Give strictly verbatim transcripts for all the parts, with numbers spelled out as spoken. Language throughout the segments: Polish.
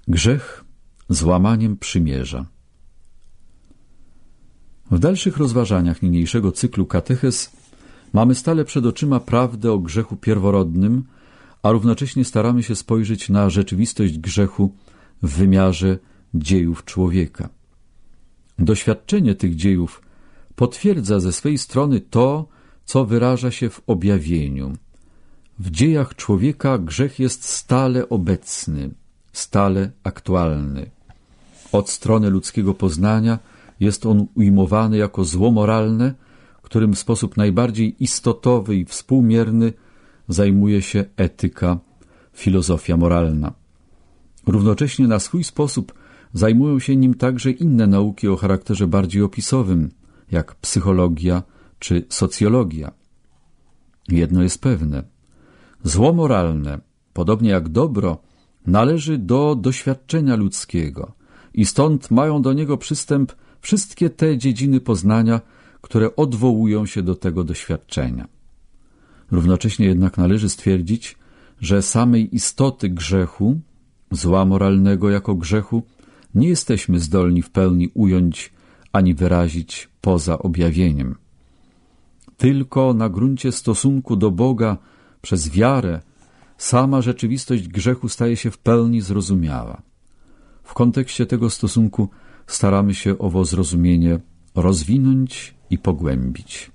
Grzech złamaniem przymierza. W dalszych rozważaniach niniejszego cyklu katechez mamy stale przed oczyma prawdę o grzechu pierworodnym, a równocześnie staramy się spojrzeć na rzeczywistość grzechu w wymiarze dziejów człowieka. Doświadczenie tych dziejów potwierdza ze swej strony to, co wyraża się w objawieniu. W dziejach człowieka grzech jest stale obecny, stale aktualny. Od strony ludzkiego poznania jest on ujmowany jako zło moralne, którym w sposób najbardziej istotowy i współmierny zajmuje się etyka, filozofia moralna. Równocześnie na swój sposób zajmują się nim także inne nauki o charakterze bardziej opisowym, jak psychologia czy socjologia. Jedno jest pewne. Zło moralne, podobnie jak dobro, należy do doświadczenia ludzkiego i stąd mają do niego przystęp wszystkie te dziedziny poznania, które odwołują się do tego doświadczenia. Równocześnie jednak należy stwierdzić, że samej istoty grzechu, zła moralnego jako grzechu, nie jesteśmy zdolni w pełni ująć ani wyrazić poza objawieniem. Tylko na gruncie stosunku do Boga przez wiarę sama rzeczywistość grzechu staje się w pełni zrozumiała. W kontekście tego stosunku staramy się owo zrozumienie rozwinąć i pogłębić.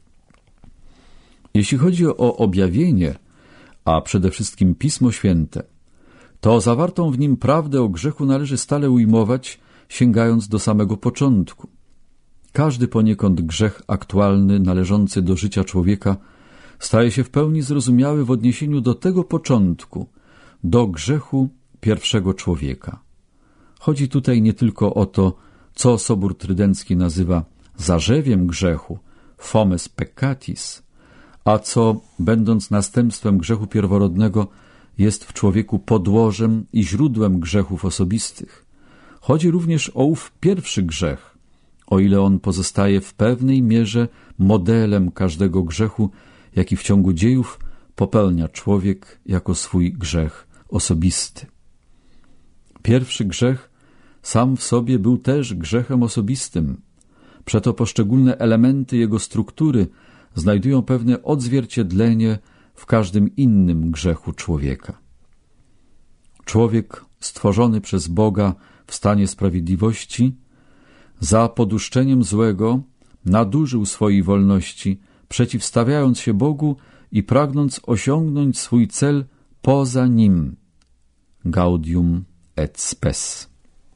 Jeśli chodzi o objawienie, a przede wszystkim Pismo Święte, to zawartą w nim prawdę o grzechu należy stale ujmować, sięgając do samego początku. Każdy poniekąd grzech aktualny należący do życia człowieka staje się w pełni zrozumiały w odniesieniu do tego początku, do grzechu pierwszego człowieka. Chodzi tutaj nie tylko o to, co Sobór Trydencki nazywa zarzewiem grzechu, fomes peccatis, a co, będąc następstwem grzechu pierworodnego, jest w człowieku podłożem i źródłem grzechów osobistych. Chodzi również o ów pierwszy grzech, o ile on pozostaje w pewnej mierze modelem każdego grzechu, jaki w ciągu dziejów popełnia człowiek jako swój grzech osobisty. Pierwszy grzech sam w sobie był też grzechem osobistym. Przeto poszczególne elementy jego struktury znajdują pewne odzwierciedlenie w każdym innym grzechu człowieka. Człowiek stworzony przez Boga w stanie sprawiedliwości za poduszczeniem złego nadużył swojej wolności, przeciwstawiając się Bogu i pragnąc osiągnąć swój cel poza Nim. Gaudium et spes.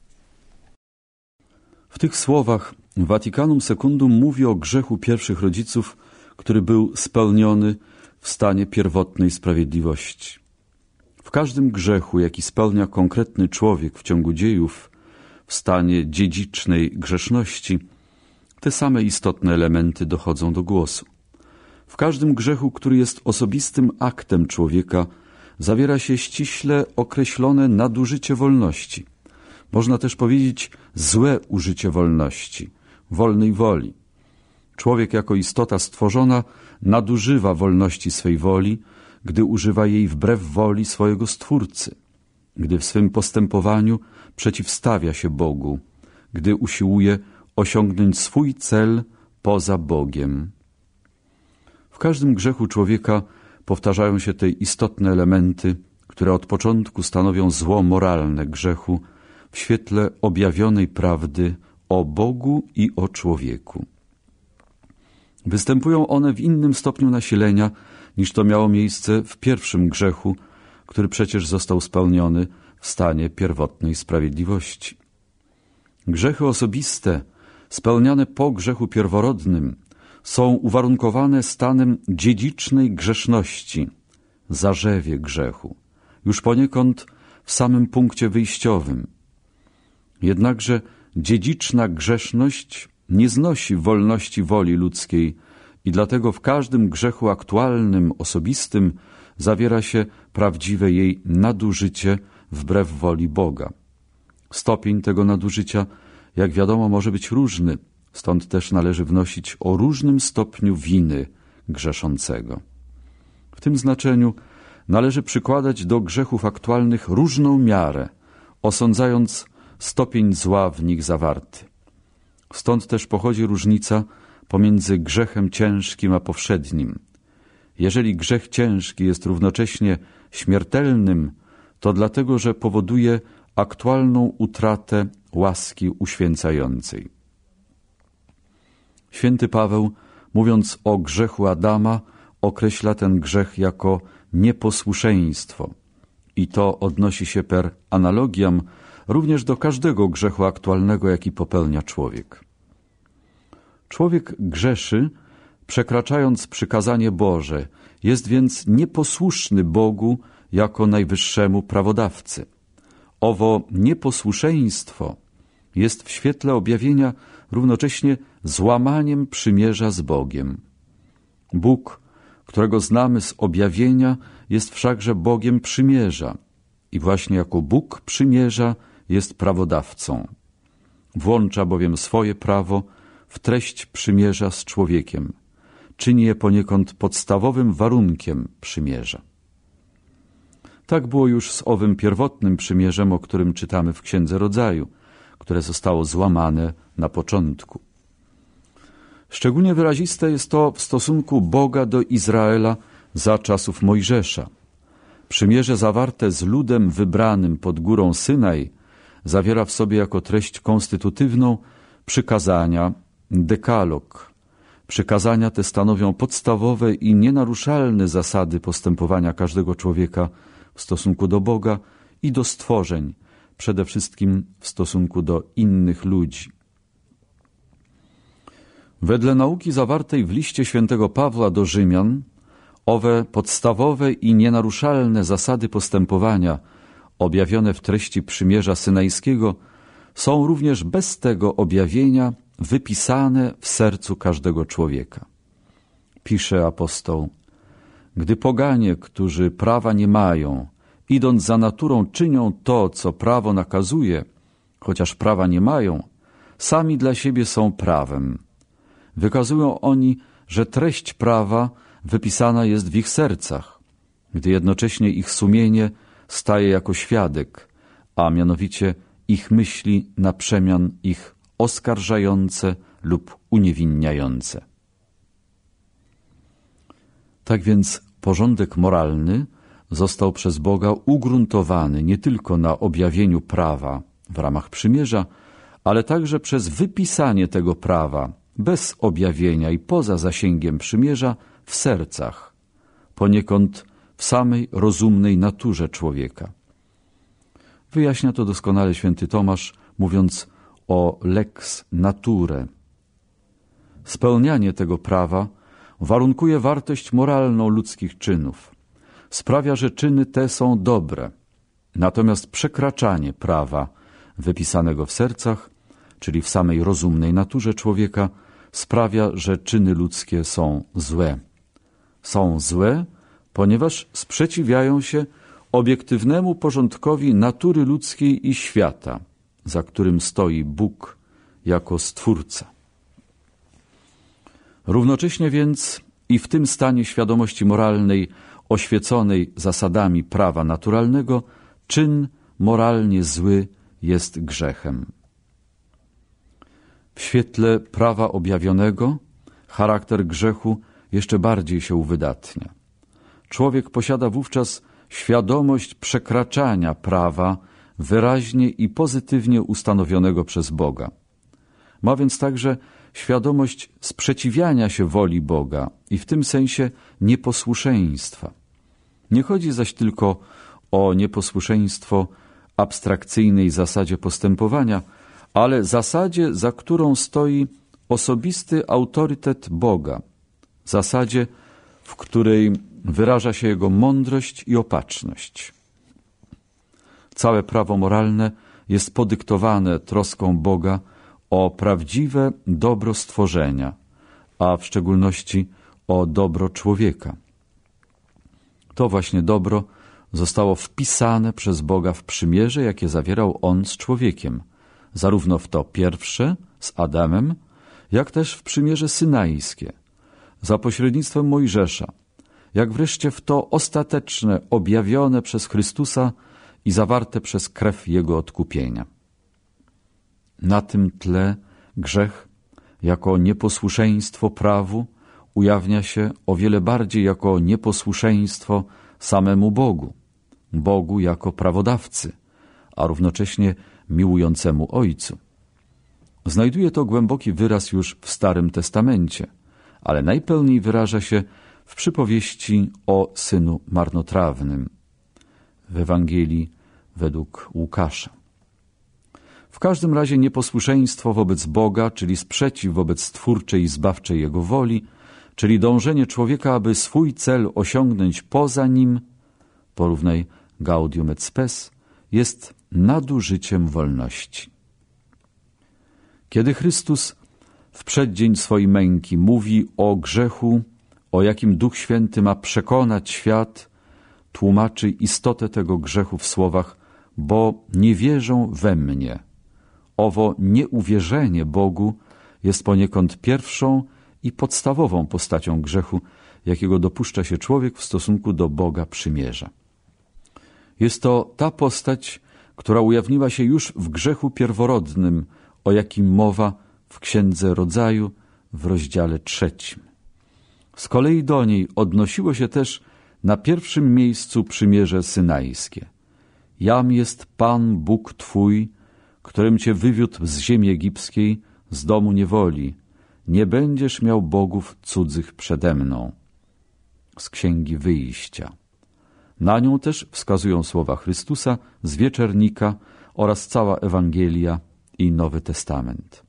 W tych słowach Vaticanum Secundum mówi o grzechu pierwszych rodziców, który był spełniony w stanie pierwotnej sprawiedliwości. W każdym grzechu, jaki spełnia konkretny człowiek w ciągu dziejów, w stanie dziedzicznej grzeszności, te same istotne elementy dochodzą do głosu. W każdym grzechu, który jest osobistym aktem człowieka, zawiera się ściśle określone nadużycie wolności. Można też powiedzieć złe użycie wolności, wolnej woli. Człowiek jako istota stworzona nadużywa wolności swej woli, gdy używa jej wbrew woli swojego Stwórcy, gdy w swym postępowaniu przeciwstawia się Bogu, gdy usiłuje osiągnąć swój cel poza Bogiem. W każdym grzechu człowieka powtarzają się te istotne elementy, które od początku stanowią zło moralne grzechu w świetle objawionej prawdy o Bogu i o człowieku. Występują one w innym stopniu nasilenia, niż to miało miejsce w pierwszym grzechu, który przecież został spełniony w stanie pierwotnej sprawiedliwości. Grzechy osobiste, spełniane po grzechu pierworodnym, są uwarunkowane stanem dziedzicznej grzeszności, zarzewie grzechu, już poniekąd w samym punkcie wyjściowym. Jednakże dziedziczna grzeszność nie znosi wolności woli ludzkiej i dlatego w każdym grzechu aktualnym, osobistym zawiera się prawdziwe jej nadużycie wbrew woli Boga. Stopień tego nadużycia, jak wiadomo, może być różny, stąd też należy wnosić o różnym stopniu winy grzeszącego. W tym znaczeniu należy przykładać do grzechów aktualnych różną miarę, osądzając stopień zła w nich zawarty. Stąd też pochodzi różnica pomiędzy grzechem ciężkim a powszednim. Jeżeli grzech ciężki jest równocześnie śmiertelnym, to dlatego, że powoduje aktualną utratę łaski uświęcającej. Święty Paweł, mówiąc o grzechu Adama, określa ten grzech jako nieposłuszeństwo i to odnosi się per analogiam również do każdego grzechu aktualnego, jaki popełnia człowiek. Człowiek grzeszy, przekraczając przykazanie Boże, jest więc nieposłuszny Bogu jako najwyższemu prawodawcy. Owo nieposłuszeństwo jest w świetle objawienia równocześnie złamaniem przymierza z Bogiem. Bóg, którego znamy z objawienia, jest wszakże Bogiem przymierza i właśnie jako Bóg przymierza jest prawodawcą. Włącza bowiem swoje prawo w treść przymierza z człowiekiem. Czyni je poniekąd podstawowym warunkiem przymierza. Tak było już z owym pierwotnym przymierzem, o którym czytamy w Księdze Rodzaju, które zostało złamane na początku. Szczególnie wyraziste jest to w stosunku Boga do Izraela za czasów Mojżesza. Przymierze zawarte z ludem wybranym pod górą Synaj zawiera w sobie jako treść konstytutywną przykazania, dekalog. Przykazania te stanowią podstawowe i nienaruszalne zasady postępowania każdego człowieka w stosunku do Boga i do stworzeń, przede wszystkim w stosunku do innych ludzi. Wedle nauki zawartej w liście świętego Pawła do Rzymian, owe podstawowe i nienaruszalne zasady postępowania objawione w treści przymierza synajskiego są również bez tego objawienia wypisane w sercu każdego człowieka. Pisze apostoł: gdy poganie, którzy prawa nie mają, idąc za naturą, czynią to, co prawo nakazuje, chociaż prawa nie mają, sami dla siebie są prawem. Wykazują oni, że treść prawa wypisana jest w ich sercach, gdy jednocześnie ich sumienie staje jako świadek, a mianowicie ich myśli na przemian ich oskarżające lub uniewinniające. Tak więc porządek moralny został przez Boga ugruntowany nie tylko na objawieniu prawa w ramach przymierza, ale także przez wypisanie tego prawa bez objawienia i poza zasięgiem przymierza w sercach, poniekąd w samej rozumnej naturze człowieka. Wyjaśnia to doskonale święty Tomasz, mówiąc o lex nature. Spełnianie tego prawa warunkuje wartość moralną ludzkich czynów. Sprawia, że czyny te są dobre. Natomiast przekraczanie prawa wypisanego w sercach, czyli w samej rozumnej naturze człowieka, sprawia, że czyny ludzkie są złe. Są złe, ponieważ sprzeciwiają się obiektywnemu porządkowi natury ludzkiej i świata, za którym stoi Bóg jako Stwórca. Równocześnie więc i w tym stanie świadomości moralnej oświeconej zasadami prawa naturalnego, czyn moralnie zły jest grzechem. W świetle prawa objawionego charakter grzechu jeszcze bardziej się uwydatnia. Człowiek posiada wówczas świadomość przekraczania prawa wyraźnie i pozytywnie ustanowionego przez Boga. Ma więc także świadomość sprzeciwiania się woli Boga i w tym sensie nieposłuszeństwa. Nie chodzi zaś tylko o nieposłuszeństwo abstrakcyjnej zasadzie postępowania, ale zasadzie, za którą stoi osobisty autorytet Boga, zasadzie, w której wyraża się Jego mądrość i opatrzność. Całe prawo moralne jest podyktowane troską Boga o prawdziwe dobro stworzenia, a w szczególności o dobro człowieka. To właśnie dobro zostało wpisane przez Boga w przymierze, jakie zawierał On z człowiekiem, zarówno w to pierwsze z Adamem, jak też w przymierze synajskie, za pośrednictwem Mojżesza, jak wreszcie w to ostateczne, objawione przez Chrystusa i zawarte przez krew Jego odkupienia. Na tym tle grzech jako nieposłuszeństwo prawu ujawnia się o wiele bardziej jako nieposłuszeństwo samemu Bogu, Bogu jako prawodawcy, a równocześnie miłującemu Ojcu. Znajduje to głęboki wyraz już w Starym Testamencie, ale najpełniej wyraża się w przypowieści o synu marnotrawnym w Ewangelii według Łukasza. W każdym razie nieposłuszeństwo wobec Boga, czyli sprzeciw wobec twórczej i zbawczej Jego woli, czyli dążenie człowieka, aby swój cel osiągnąć poza nim, porównaj Gaudium et Spes, jest nadużyciem wolności. Kiedy Chrystus w przeddzień swojej męki mówi o grzechu, o jakim Duch Święty ma przekonać świat, tłumaczy istotę tego grzechu w słowach: bo nie wierzą we mnie. Owo nieuwierzenie Bogu jest poniekąd pierwszą i podstawową postacią grzechu, jakiego dopuszcza się człowiek w stosunku do Boga przymierza. Jest to ta postać, która ujawniła się już w grzechu pierworodnym, o jakim mowa w Księdze Rodzaju w rozdziale trzecim. Z kolei do niej odnosiło się też na pierwszym miejscu przymierze synajskie. Jam jest Pan Bóg Twój, którym Cię wywiódł z ziemi egipskiej, z domu niewoli. Nie będziesz miał bogów cudzych przede mną. Z Księgi Wyjścia. Na nią też wskazują słowa Chrystusa z Wieczernika oraz cała Ewangelia i Nowy Testament.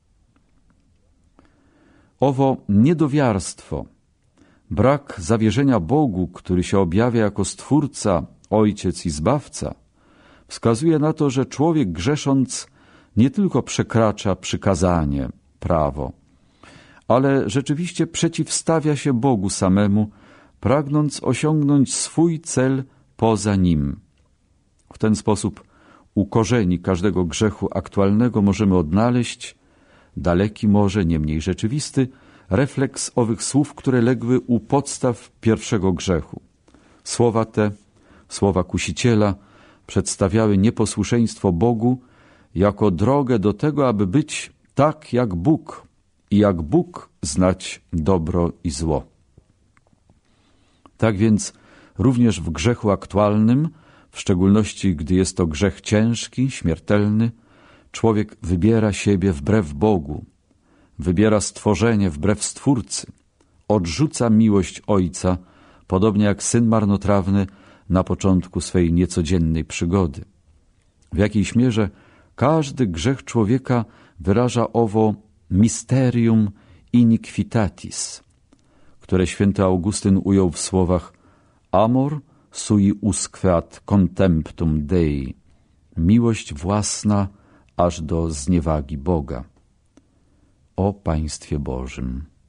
Owo niedowiarstwo, brak zawierzenia Bogu, który się objawia jako Stwórca, Ojciec i Zbawca, wskazuje na to, że człowiek grzesząc nie tylko przekracza przykazanie, prawo, ale rzeczywiście przeciwstawia się Bogu samemu, pragnąc osiągnąć swój cel poza Nim. W ten sposób u korzeni każdego grzechu aktualnego możemy odnaleźć, daleki może, niemniej rzeczywisty, refleks owych słów, które legły u podstaw pierwszego grzechu. Słowa te, słowa kusiciela, przedstawiały nieposłuszeństwo Bogu jako drogę do tego, aby być tak jak Bóg i jak Bóg znać dobro i zło. Tak więc również w grzechu aktualnym, w szczególności gdy jest to grzech ciężki, śmiertelny, człowiek wybiera siebie wbrew Bogu, wybiera stworzenie wbrew Stwórcy, odrzuca miłość Ojca, podobnie jak syn marnotrawny na początku swej niecodziennej przygody. W jakiejś mierze każdy grzech człowieka wyraża owo mysterium iniquitatis, które święty Augustyn ujął w słowach amor sui usque ad contemptum Dei, miłość własna aż do zniewagi Boga. O Państwie Bożym.